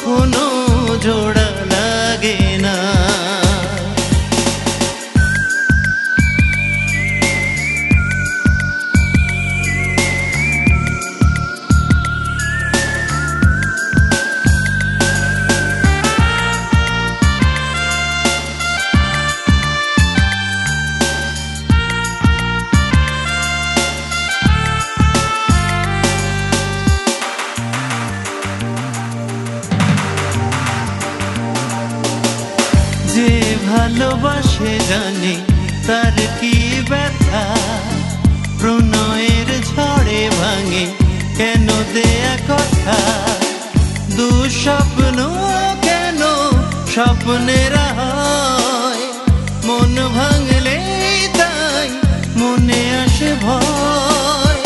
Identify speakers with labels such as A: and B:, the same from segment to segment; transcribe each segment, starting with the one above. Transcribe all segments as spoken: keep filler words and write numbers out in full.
A: কখনো জোড়া লাগে না। যে ভালোবাসে জানে তার কি ব্যথা, প্রণয়ের ঝড়ে ভাঙে কেন দেয়া কথা। দুঃস্বপ্ন কেন স্বপ্নের হয়, মন ভাঙলে তাই মনে আসে ভয়।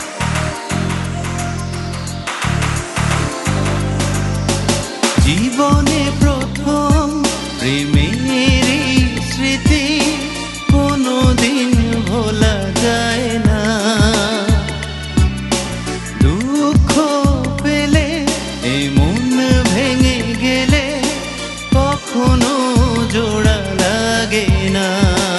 A: জীবনে প্রথম প্রেমেরই স্মৃতি কোনোদিন ভোলা যায় না। দুঃখ পেলে এই মন ভেঙে গেলে কখনো জোড়া লাগে না।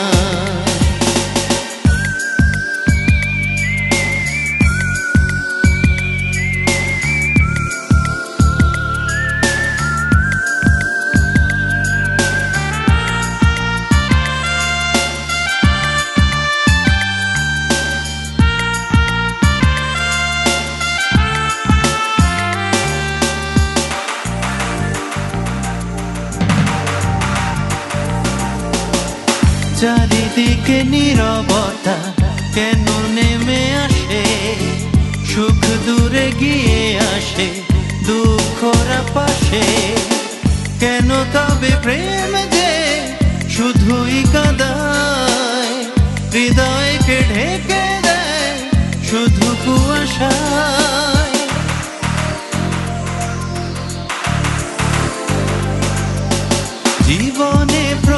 A: চারিদিকে নীরবতা কেন নেমে আসে, সুখ দূরে গিয়ে আসে দুঃখরা পাশে। কেন তবে প্রেম যে শুধুই কাঁদায়, হৃদয়কে ঢেকে দেয় শুধু কুয়াশায়। জীবনে